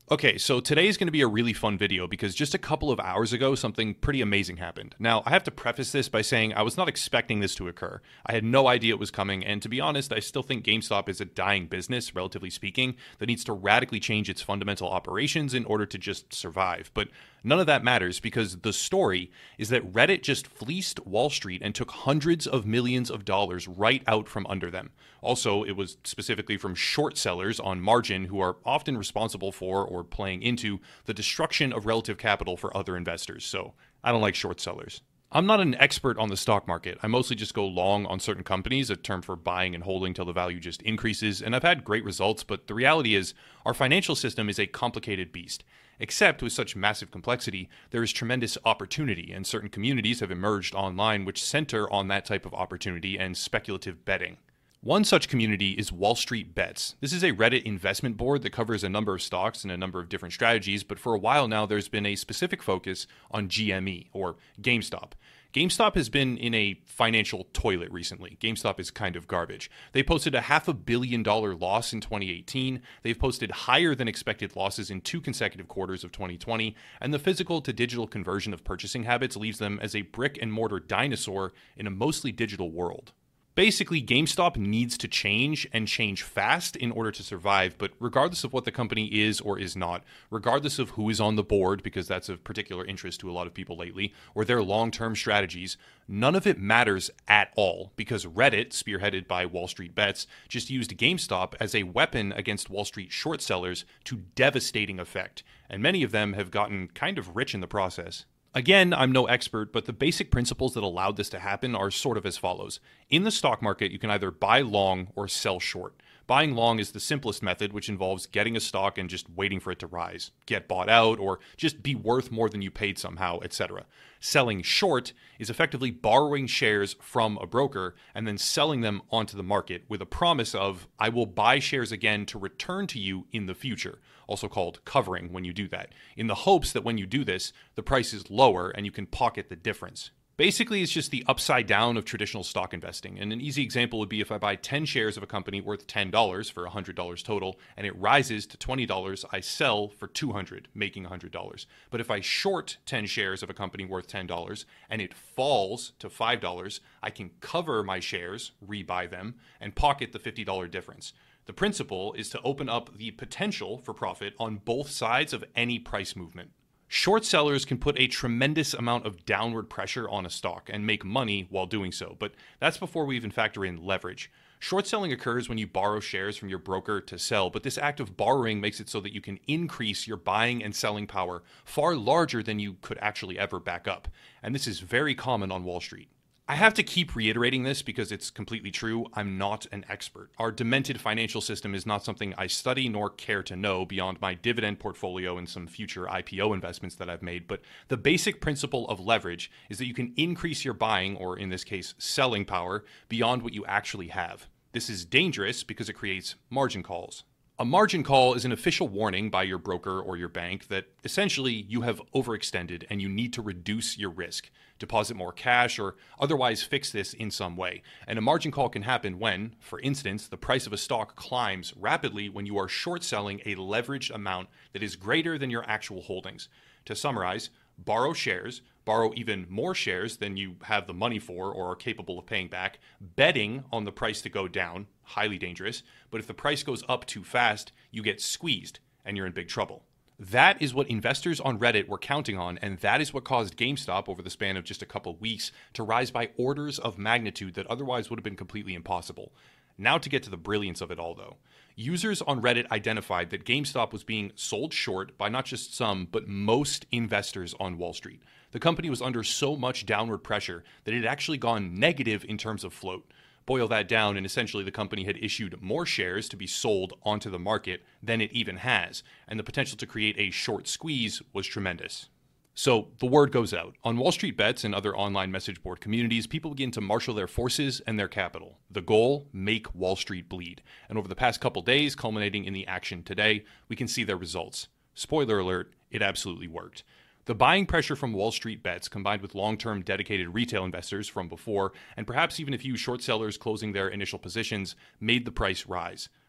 Okay, so today is going to be a really fun video because just a couple of hours ago, something pretty amazing happened. Now, I have to preface this by saying I was not expecting this to occur. I had no idea it was coming, and to be honest, I still think GameStop is a dying business, relatively speaking, that needs to radically change its fundamental operations in order to just survive. But none of that matters because the story is that Reddit just fleeced Wall Street and took hundreds of millions of dollars right out from under them. Also, it was specifically from short sellers on margin who are often responsible for or playing into the destruction of relative capital for other investors. So I don't like short sellers. I'm not an expert on the stock market. I mostly just go long on certain companies, a term for buying and holding till the value just increases, and I've had great results, but the reality is our financial system is a complicated beast. Except with such massive complexity, there is tremendous opportunity, and certain communities have emerged online which center on that type of opportunity and speculative betting. One such community is Wall Street Bets. This is a Reddit investment board that covers a number of stocks and a number of different strategies, but for a while now there's been a specific focus on GME, or GameStop. GameStop has been in a financial toilet recently. GameStop is kind of garbage. They posted a $500 million loss in 2018. They've posted higher than expected losses in 2 consecutive quarters of 2020, and the physical to digital conversion of purchasing habits leaves them as a brick and mortar dinosaur in a mostly digital world. Basically, GameStop needs to change and change fast in order to survive, but regardless of what the company is or is not, regardless of who is on the board, because that's of particular interest to a lot of people lately, or their long-term strategies, none of it matters at all, because Reddit, spearheaded by Wall Street Bets, just used GameStop as a weapon against Wall Street short sellers to devastating effect, and many of them have gotten kind of rich in the process. Again, I'm no expert, but the basic principles that allowed this to happen are sort of as follows. In the stock market, you can either buy long or sell short. Buying long is the simplest method, which involves getting a stock and just waiting for it to rise, get bought out, or just be worth more than you paid somehow, etc. Selling short is effectively borrowing shares from a broker and then selling them onto the market with a promise of, I will buy shares again to return to you in the future, also called covering when you do that, in the hopes that when you do this, the price is lower and you can pocket the difference. Basically, it's just the upside down of traditional stock investing. And an easy example would be if I buy 10 shares of a company worth $10 for $100 total, and it rises to $20, I sell for $200, making $100. But if I short 10 shares of a company worth $10 and it falls to $5, I can cover my shares, rebuy them, and pocket the $50 difference. The principle is to open up the potential for profit on both sides of any price movement. Short sellers can put a tremendous amount of downward pressure on a stock and make money while doing so, but that's before we even factor in leverage. Short selling occurs when you borrow shares from your broker to sell, but this act of borrowing makes it so that you can increase your buying and selling power far larger than you could actually ever back up, and this is very common on Wall Street. I have to keep reiterating this because it's completely true. I'm not an expert. Our demented financial system is not something I study nor care to know beyond my dividend portfolio and some future IPO investments that I've made. But the basic principle of leverage is that you can increase your buying, or in this case, selling power, beyond what you actually have. This is dangerous because it creates margin calls. A margin call is an official warning by your broker or your bank that essentially you have overextended and you need to reduce your risk, deposit more cash, or otherwise fix this in some way. And a margin call can happen when, for instance, the price of a stock climbs rapidly when you are short selling a leveraged amount that is greater than your actual holdings. To summarize, borrow shares, borrow even more shares than you have the money for or are capable of paying back, betting on the price to go down, highly dangerous, but if the price goes up too fast, you get squeezed and you're in big trouble. That is what investors on Reddit were counting on, and that is what caused GameStop over the span of just a couple weeks to rise by orders of magnitude that otherwise would have been completely impossible. Now to get to the brilliance of it all, though. Users on Reddit identified that GameStop was being sold short by not just some, but most investors on Wall Street. The company was under so much downward pressure that it had actually gone negative in terms of float. Boil that down, and essentially the company had issued more shares to be sold onto the market than it even has, and the potential to create a short squeeze was tremendous. So the word goes out. On Wall Street Bets and other online message board communities, people begin to marshal their forces and their capital. The goal, make Wall Street bleed. And over the past couple days, culminating in the action today, we can see their results. Spoiler alert, it absolutely worked. The buying pressure from Wall Street Bets, combined with long-term dedicated retail investors from before, and perhaps even a few short sellers closing their initial positions, made the price rise.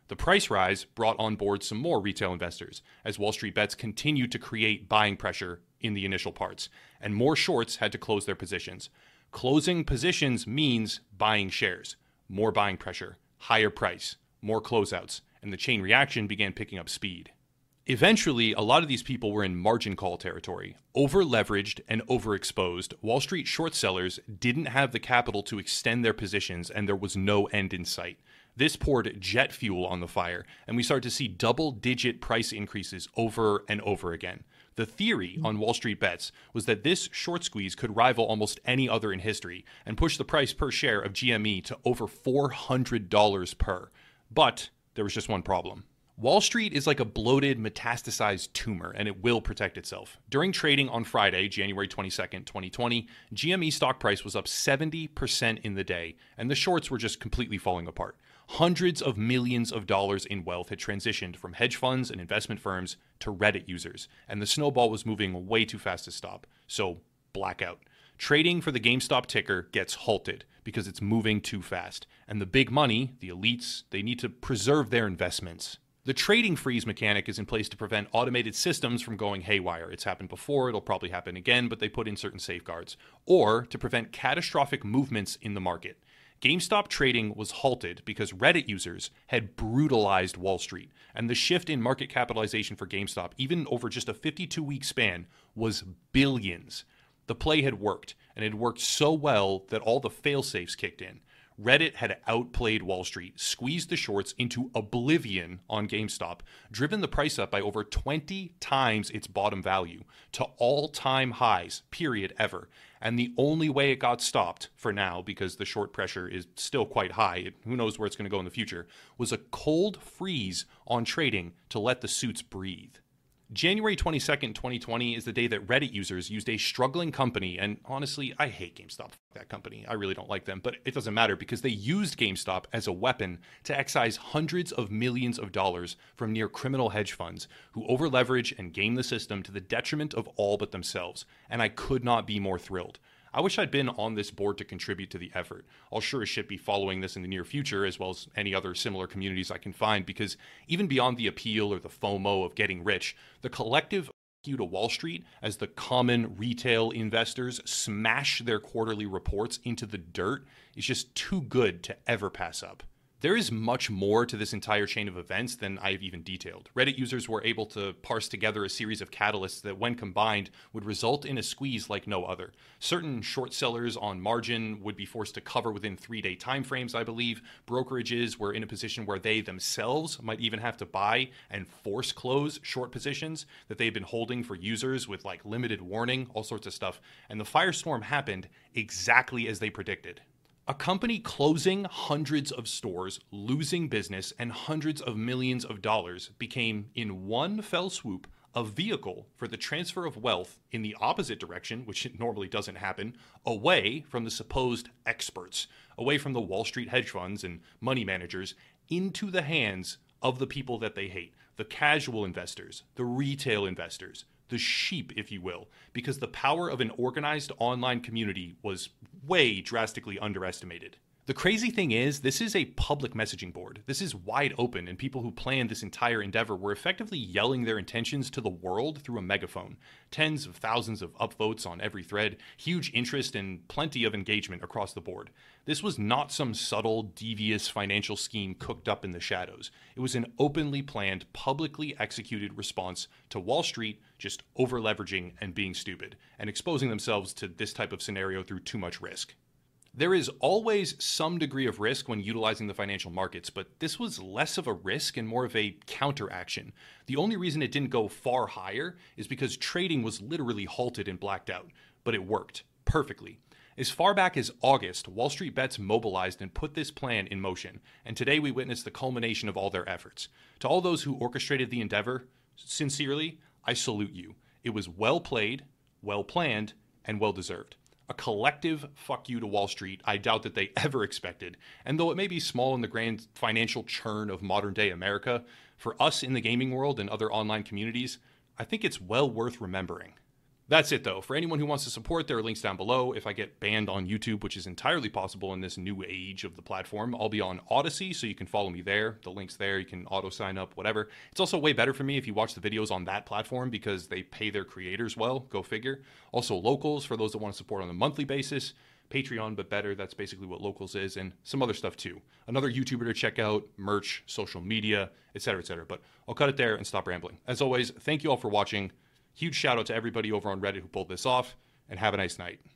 The price rise brought on board some more retail investors, as Wall Street Bets continued to create buying pressure in the initial parts, and more shorts had to close their positions. Closing positions means buying shares, more buying pressure, higher price, more closeouts, and the chain reaction began picking up speed. Eventually, a lot of these people were in margin call territory. Over-leveraged and overexposed, Wall Street short sellers didn't have the capital to extend their positions, and there was no end in sight. This poured jet fuel on the fire, and we started to see double-digit price increases over and over again. The theory on Wall Street Bets was that this short squeeze could rival almost any other in history and push the price per share of GME to over $400 per. But there was just one problem. Wall Street is like a bloated, metastasized tumor, and it will protect itself. During trading on Friday, January 22nd, 2020, GME stock price was up 70% in the day, and the shorts were just completely falling apart. Hundreds of millions of dollars in wealth had transitioned from hedge funds and investment firms to Reddit users, and the snowball was moving way too fast to stop. So, blackout. Trading for the GameStop ticker gets halted because it's moving too fast, and the big money, the elites, they need to preserve their investments. The trading freeze mechanic is in place to prevent automated systems from going haywire. It's happened before, it'll probably happen again, but they put in certain safeguards. Or to prevent catastrophic movements in the market. GameStop trading was halted because Reddit users had brutalized Wall Street, and the shift in market capitalization for GameStop, even over just a 52-week span, was billions. The play had worked, and it had worked so well that all the fail-safes kicked in. Reddit had outplayed Wall Street, squeezed the shorts into oblivion on GameStop, driven the price up by over 20 times its bottom value to all-time highs, period, ever. And the only way it got stopped, for now, because the short pressure is still quite high, who knows where it's going to go in the future, was a cold freeze on trading to let the suits breathe. January 22nd, 2020 is the day that Reddit users used a struggling company, and honestly, I hate GameStop, that company. I really don't like them, but it doesn't matter because they used GameStop as a weapon to excise hundreds of millions of dollars from near criminal hedge funds who over-leverage and game the system to the detriment of all but themselves, and I could not be more thrilled. I wish I'd been on this board to contribute to the effort. I'll sure as shit be following this in the near future, as well as any other similar communities I can find, because even beyond the appeal or the FOMO of getting rich, the collective you to Wall Street as the common retail investors smash their quarterly reports into the dirt is just too good to ever pass up. There is much more to this entire chain of events than I've even detailed. Reddit users were able to parse together a series of catalysts that, when combined, would result in a squeeze like no other. Certain short sellers on margin would be forced to cover within 3-day timeframes, I believe. Brokerages were in a position where they themselves might even have to buy and force close short positions that they had been holding for users with like limited warning, all sorts of stuff. And the firestorm happened exactly as they predicted. A company closing hundreds of stores, losing business, and hundreds of millions of dollars became, in one fell swoop, a vehicle for the transfer of wealth in the opposite direction, which normally doesn't happen, away from the supposed experts, away from the Wall Street hedge funds and money managers, into the hands of the people that they hate, the casual investors, the retail investors, the sheep, if you will, because the power of an organized online community was way drastically underestimated. The crazy thing is, this is a public messaging board. This is wide open, and people who planned this entire endeavor were effectively yelling their intentions to the world through a megaphone. Tens of thousands of upvotes on every thread, huge interest, and plenty of engagement across the board. This was not some subtle, devious financial scheme cooked up in the shadows. It was an openly planned, publicly executed response to Wall Street just over-leveraging and being stupid, and exposing themselves to this type of scenario through too much risk. There is always some degree of risk when utilizing the financial markets, but this was less of a risk and more of a counteraction. The only reason it didn't go far higher is because trading was literally halted and blacked out, but it worked perfectly. As far back as August, Wall Street Bets mobilized and put this plan in motion, and today we witness the culmination of all their efforts. To all those who orchestrated the endeavor, sincerely, I salute you. It was well played, well planned, and well deserved. A collective fuck you to Wall Street I doubt that they ever expected. And though it may be small in the grand financial churn of modern day America, for us in the gaming world and other online communities, I think it's well worth remembering. That's it, though. For anyone who wants to support, there are links down below. If I get banned on YouTube, which is entirely possible in this new age of the platform, I'll be on Odyssey, so you can follow me there. The link's there. You can auto-sign up, whatever. It's also way better for me if you watch the videos on that platform because they pay their creators well. Go figure. Also, Locals, for those that want to support on a monthly basis. Patreon, but better. That's basically what Locals is, and some other stuff, too. Another YouTuber to check out, merch, social media, etc., etc. But I'll cut it there and stop rambling. As always, thank you all for watching. Huge shout out to everybody over on Reddit who pulled this off, and have a nice night.